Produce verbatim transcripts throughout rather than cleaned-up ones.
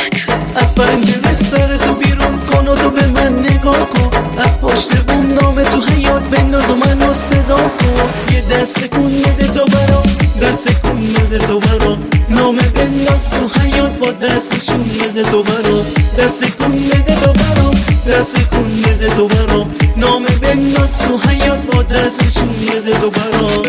از پنجره سر تو بیرون کن و تو به من نگاه کن، از پشت بوم نام تو حیات بنداز و منو صدا کن. یه دست کن بده تو برا، دست کن بده تو برا، نامه بنداز تو حیات با دستشون بده تو برا، دست کن بده تو برا، دست کن بده تو برا، نامه بنداز تو حیات با دستشون بده تو برا.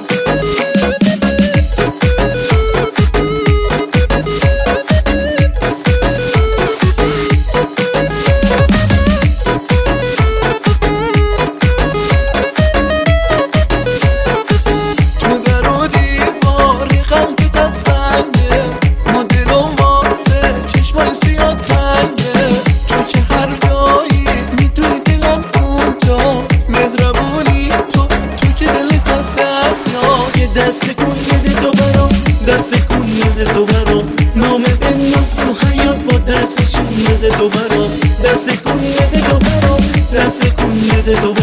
دست کن بده تو برا، دست کن بده تو برا، نامه بنداز تو حیات با دستشون بده تو برا، دست کن بده تو برا، دست کن بده تو